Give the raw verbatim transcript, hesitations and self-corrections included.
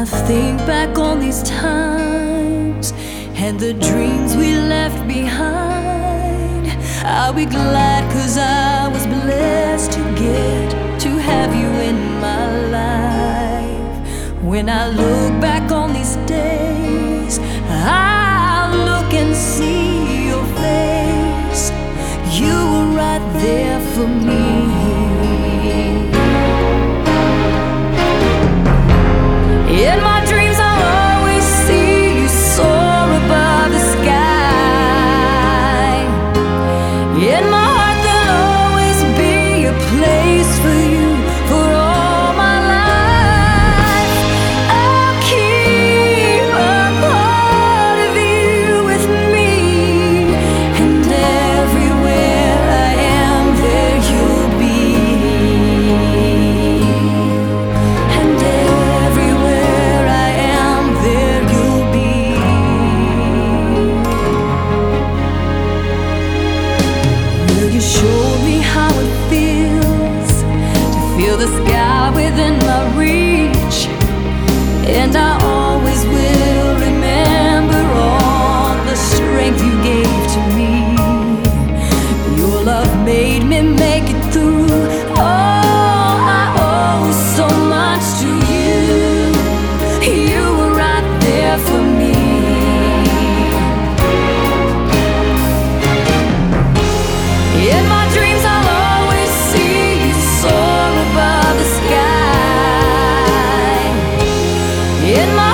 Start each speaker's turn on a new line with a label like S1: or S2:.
S1: I think back on these times and the dreams we left behind, I'll be glad 'cause I was blessed to get to have you in my life. When I look back on these days, I'll look and see your face. You were right there for me. In my dreams I'll always see you soar above the sky. In my heart there'll always be a place for you for all my life. I'll keep a part of you with me, and everywhere I am there you'll be. And everywhere I am there you'll be. Will you show me how it feels to feel the sky within my reach? And I always will remember all the strength you gave to me. Your love made me make it through. Oh, I owe so much to you. You were right there for me. In my dreams I'll always see you soar above the sky. In my